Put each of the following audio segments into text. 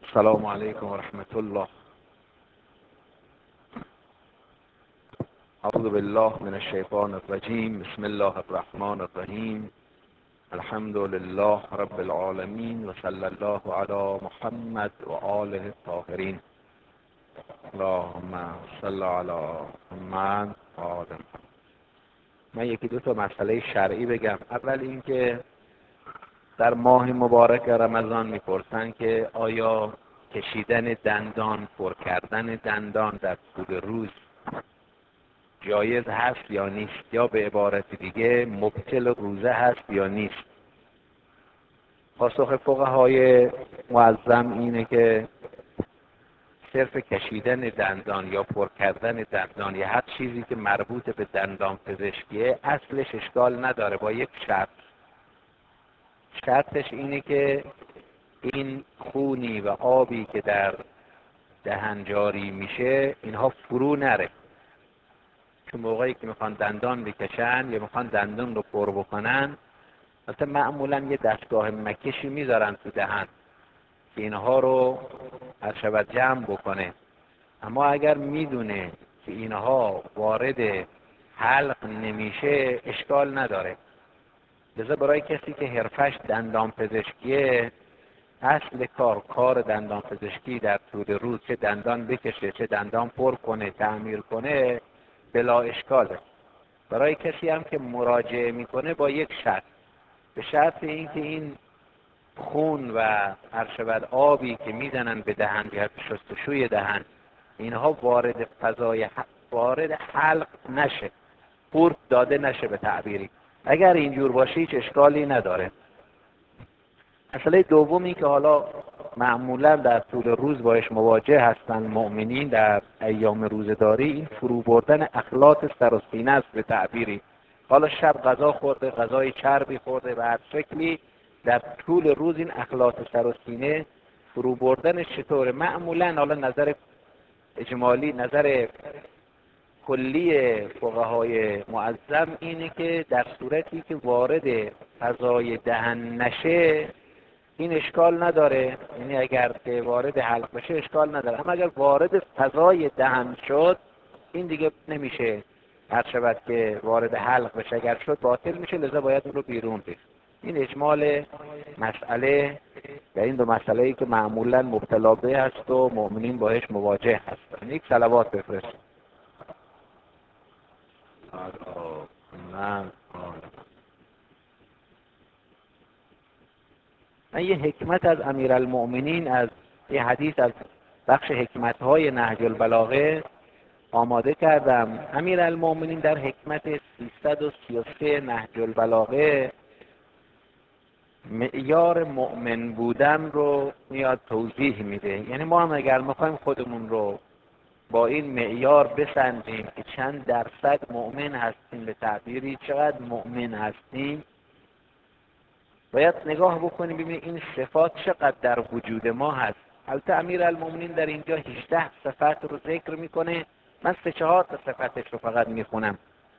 السلام علیکم و رحمت الله. اعوذ بالله من الشیطان الرجیم. بسم الله الرحمن الرحیم. الحمد لله رب العالمین و صلی الله علی محمد و آله الطاهرین. اللهم صل علی محمد و آل محمد. من یکی دو تا مسئله شرعی بگم. اول اینکه در ماه مبارک رمضان میپرسن که آیا کشیدن دندان، پر کردن دندان در طول روز جایز هست یا نیست، یا به عبارت دیگه مبطل روزه هست یا نیست. پاسخ فقهای معظم اینه که صرف کشیدن دندان یا پر کردن دندان یا هر چیزی که مربوط به دندان پزشکیه اصلش اشکال نداره، با یک شرط. شرطش اینه که این خونی و آبی که در دهن جاری میشه اینها فرو نره. چون موقعی که میخوان دندان بکشن یا میخوان دندان رو پر بکنن، مثلا معمولا یه دستگاه مکشی میذارن تو دهن که اینها رو هر شود جمع بکنه. اما اگر میدونه که اینها وارد حلق نمیشه اشکال نداره. لذا برای کسی که حرفش دندان پزشکیه، اصل کار دندان پزشکی در طول روز چه دندان بکشه چه دندان پر کنه تعمیر کنه بلا اشکاله. برای کسی هم که مراجعه میکنه با یک شرط، به شرط اینکه این خون و هر شود آبی که میزنن به دهن جهت شستشوی دهن اینها وارد فضای وارد حلق نشه، قورت داده نشه به تعبیری. اگر اینجور باشه هیچ اشکالی نداره. مسئله دومی که حالا معمولا در طول روز باش مواجه هستن مؤمنین در ایام روزداری، این فرو بردن اخلاط سر و سینه است به تعبیری. حالا شب غذا خورده، غذای چربی خورده، به هر شکلی در طول روز این اخلاط سر و سینه فرو بردنش چطوره؟ معمولا حالا نظر اجمالی، نظر کلی فقهای معظم اینه که در صورتی که وارد فضای دهن نشه این اشکال نداره، یعنی اگر که وارد حلق بشه اشکال نداره. اما اگر وارد فضای دهن شد این دیگه نمیشه هر شود که وارد حلق بشه، اگر شد باطل میشه، لذا باید اون رو بیرون ریخت. این اجمال مسئله و این دو مسئله ای که معمولا مبتلا به هست و مؤمنین باهاش مواجه هستن. یک صلوات بفرست. من یه حکمت از امیرالمؤمنین، از یه حدیث از بخش حکمت‌های نهج البلاغه آماده کردم. امیرالمؤمنین در حکمت 333 نهج البلاغه معیار مؤمن بودن رو میاد توضیح میده. یعنی ما هم اگر میخوایم خودمون رو با این معیار بسنجیم که چند درصد مؤمن هستیم، به تعبیری چقدر مؤمن هستیم، باید نگاه بکنیم ببینیم این صفات چقدر در وجود ما هست. البته امیرالمؤمنین در اینجا 18 صفت رو ذکر میکنه، من 3-4 تا صفتش رو فقط میخونم.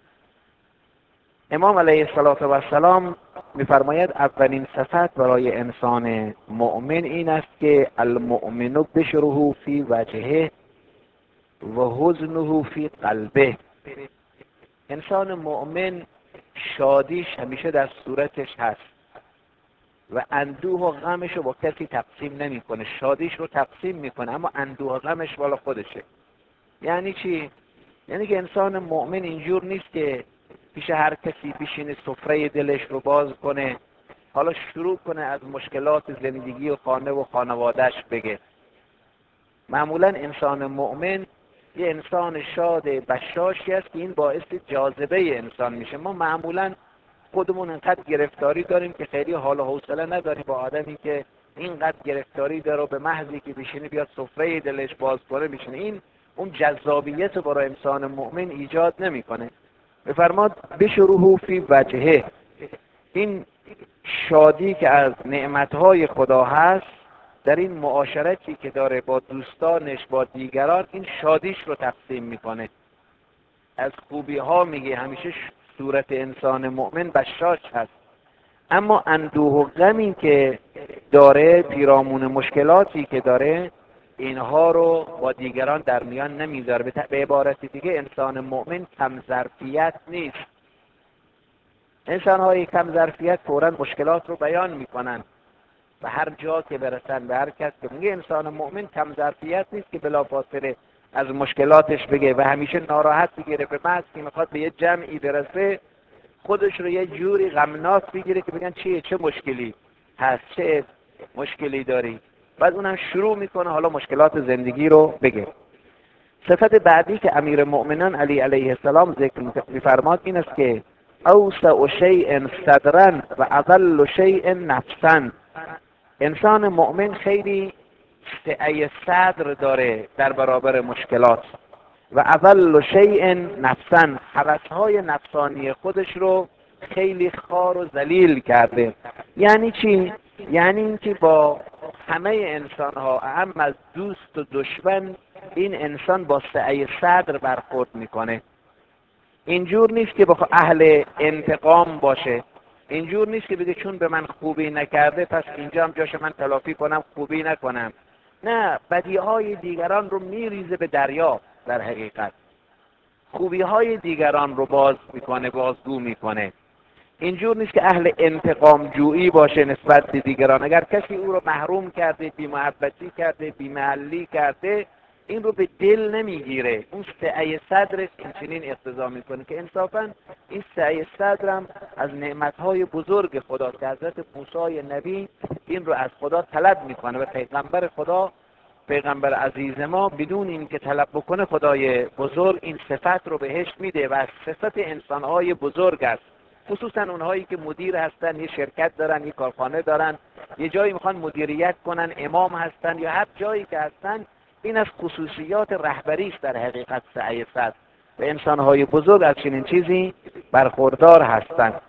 امام علیه السلام میفرماید اولین صفت برای انسان مؤمن این است که المؤمن بشره فی وجهه و حزنه فی قلبه. انسان مؤمن شادیش همیشه در صورتش هست و اندوه و غمش رو با کسی تقسیم نمیکنه. شادیش رو تقسیم میکنه اما اندوه و غمش بالا خودشه. یعنی چی؟ یعنی که انسان مؤمن اینجور نیست که پیش هر کسی بشینه سفره دلش رو باز کنه، حالا شروع کنه از مشکلات زندگی و خانه و خانوادهش بگه. معمولا انسان مؤمن یه انسان شاد بشاشی است که این باعث جاذبه انسان میشه. ما معمولا خودمون انقدر گرفتاری داریم که خیلی حال و حوصله نداریم با آدمی که اینقدر گرفتاری داره و به محضی که بشینه بیاد سفره دلش باز کنه بشینه. این اون جذابیت برای انسان مؤمن ایجاد نمیکنه. بفرماد بشروه فی وجهه، این شادی که از نعمتهای خدا هست در این معاشرتی که داره با دوستانش با دیگران، این شادیش رو تقسیم میکنه. از خوبی ها میگه همیشه صورت انسان مؤمن بشاش هست. اما اندوه و غمی که داره، پیرامون مشکلاتی که داره، اینها رو با دیگران در میان نمیذاره. به عبارت دیگه انسان مؤمن کم ظرفیت نیست. انسان‌های کم ظرفیت فوراً مشکلات رو بیان میکنن و هر جا که برسن به هر کس که میگه انسان مؤمن کم ظرفیت نیست که بلافاصله از مشکلاتش بگه و همیشه ناراحت بگیره، به محض که میخواد به یه جمعی برسه خودش رو یه جوری غمناک بگیره که بگن چه مشکلی هست، چه مشکلی داری، بعد اونم شروع میکنه حالا مشکلات زندگی رو بگه. صفت بعدی که امیرالمؤمنین علی علیه السلام ذکر میفرماد این است که اوسع شیء صدرا و اذل شیء نفسا. انسان مؤمن خیلی سعه صدر داره در برابر مشکلات و اذل شیء نفسا، هوس‌های نفسانی خودش رو خیلی خوار و ذلیل کرده. یعنی چی؟ یعنی اینکه با همه انسان‌ها اهم از دوست و دشمن این انسان با سعه صدر برخورد میکنه. اینجور نیست که بخواه اهل انتقام باشه، اینجور نیست که بگه چون به من خوبی نکرده پس اینجا هم جاش من تلافی کنم خوبی نکنم. نه، بدیهای دیگران رو میریزه به دریا. در حقیقت خوبی های دیگران رو باز میکنه، بازگو میکنه. اینجور نیست که اهل انتقام جویی باشه نسبت به دیگران. اگر کسی او رو محروم کرده، بی‌محبتی کرده، بی‌محلی کرده، این رو به دل نمیگیره. اون سعه صدرش اینچنین اقتضا میکنه که انصافا این سعه صدرم از نعمتهای بزرگ خدا که حضرت موسی نبی این رو از خدا طلب میکنه و پیغمبر خدا، پیغمبر عزیز ما، بدون این که طلب بکنه خدای بزرگ این صفت رو بهش میده و صفت انسانهای بزرگ است. خصوصا اونهایی که مدیر هستن، یه شرکت دارن، یه کارخانه دارن، یه جایی میخوان مدیریت کنن، امام هستن یا هر جایی که هستن، این از خصوصیات رهبری است در حقیقت سعی صدر و انسانهای بزرگ از چنین چیزی برخوردار هستند.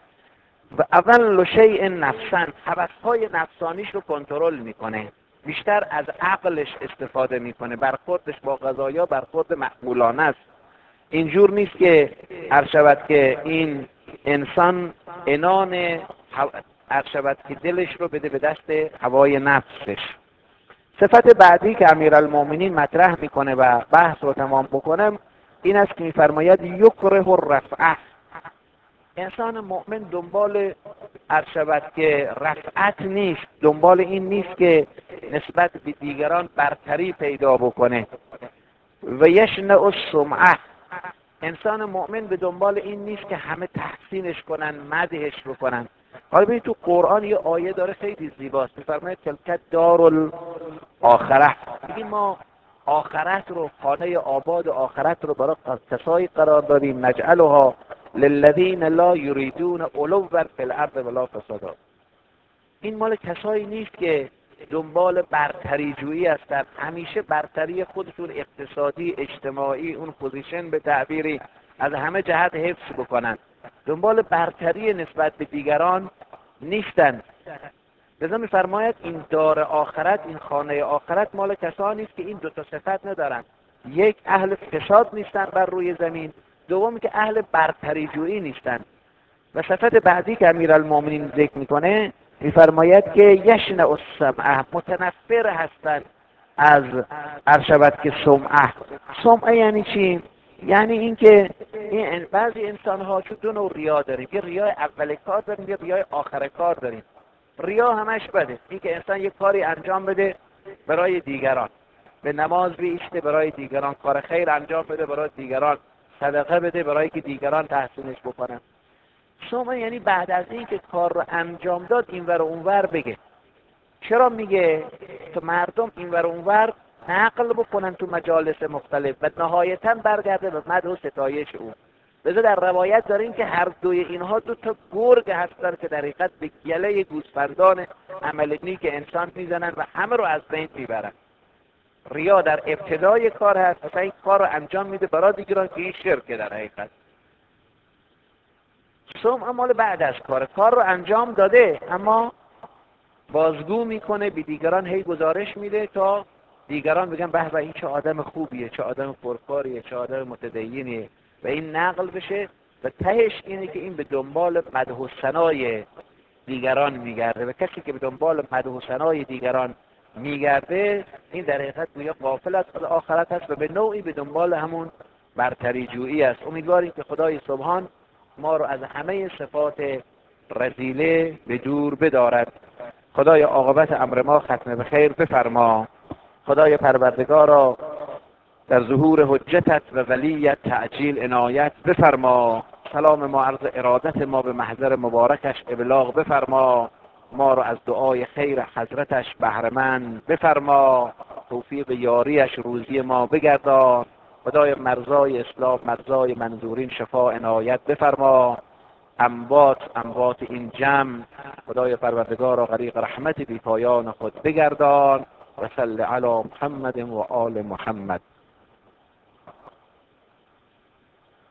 و اول شیء نفسا، هوس‌های نفسانیش رو کنترل میکنه، بیشتر از عقلش استفاده میکنه، برخوردش با قضایا برخورد معقولانه است. اینجور نیست که عرض شود که این انسان عنان عرض شود که دلش رو بده به دست هوای نفسش. صفت بعدی که امیرالمؤمنین مطرح میکنه و بحث رو تمام بکنم این است که میفرماید یکره الرفعه. انسان مؤمن دنبال عرض شود که رفعت نیست، دنبال این نیست که نسبت به دیگران برتری پیدا بکنه. و یشنع السمعه، انسان مؤمن به دنبال این نیست که همه تحسینش کنن، مدحش بکنن. حالا ببینید تو قرآن یه آیه داره خیلی زیباست، میفرماید تلک دار الاخره، میگیم ما آخرت رو، خانه آباد آخرت رو برای کسایی قرار دادیم نجعلها للذین لا یریدون علوا فی الارض ولا فسادا. این مال کسایی نیست که دنبال برتری جویی هستند، همیشه برتری خودشون اقتصادی، اجتماعی، اون پوزیشن به تعبیری از همه جهت حفظ بکنن، دنبال برتری نسبت به دیگران نیستند. لذا میفرماید این دار آخرت، این خانه آخرت مال کسانی است که این دو تا صفت ندارن. یک، اهل فساد نیستن بر روی زمین، دوم که اهل برتری جویی نیستن. و صفت بعدی که امیرالمؤمنین ذکر میکنه میفرماید که یشنع السمعه، متنفر هستند از عرض شود که سمعه. سمعه یعنی چی؟ یعنی اینکه این بعضی انسان‌ها چون دو نوع ریا داریم، یه ریای اول کار داریم، یه ریای آخر کار داریم. ریا همش بده، این که انسان یک کاری انجام بده برای دیگران، به نماز بیسته برای دیگران، کار خیر انجام بده برای دیگران، صدقه بده برای که دیگران تحسینش بکنن. شما یعنی بعد از این که کار رو انجام داد اینور و اونور بگه. چرا میگه؟ که مردم اینور و اونور نقل بکنن تو مجالس مختلف و نهایتا برگرده به مدح و ستایش او. لذا در روایت داریم که هر دوی اینها دو تا گرگ هستن که در حقیقت به گله گوسفندان عمل نیک انسان میزنن و همه رو از بین میبرن. ریا در ابتدای کار هست، مثلا این کار رو انجام میده برای دیگران که این شرکه در حقیقت. سمع مال بعد از کار رو انجام داده اما بازگو میکنه، به دیگران هی گزارش میده تا دیگران بگن به به این چه آدم خوبیه، چه آدم پرکاریه، چه آدم متدینیه و این نقل بشه و تهش اینه که این به دنبال مدح و ثنای دیگران میگرده و کسی که به دنبال مدح و ثنای دیگران میگرده این در حقیقت گویا غافل از آخرت است و به نوعی به دنبال همون برتری جویی است. امیدواریم که خدای سبحان ما رو از همه صفات رذیله به دور بدارد. خدای عاقبت امر ما ختم به خیر بفرما. خدای پروردگارا در ظهور حجتت و ولیت تعجیل عنایت بفرما. سلام ما عرض ارادت ما به محضر مبارکش ابلاغ بفرما. ما رو از دعای خیر حضرتش بهره‌مند بفرما. توفیق یاریش روزی ما بگردان. خدای مرزای اسلام مرزای منظورین شفا عنایت بفرما. اموات این جمع خدای پروردگار را غریق رحمت بی پایان خود بگردان. و صل علی محمد و آل محمد.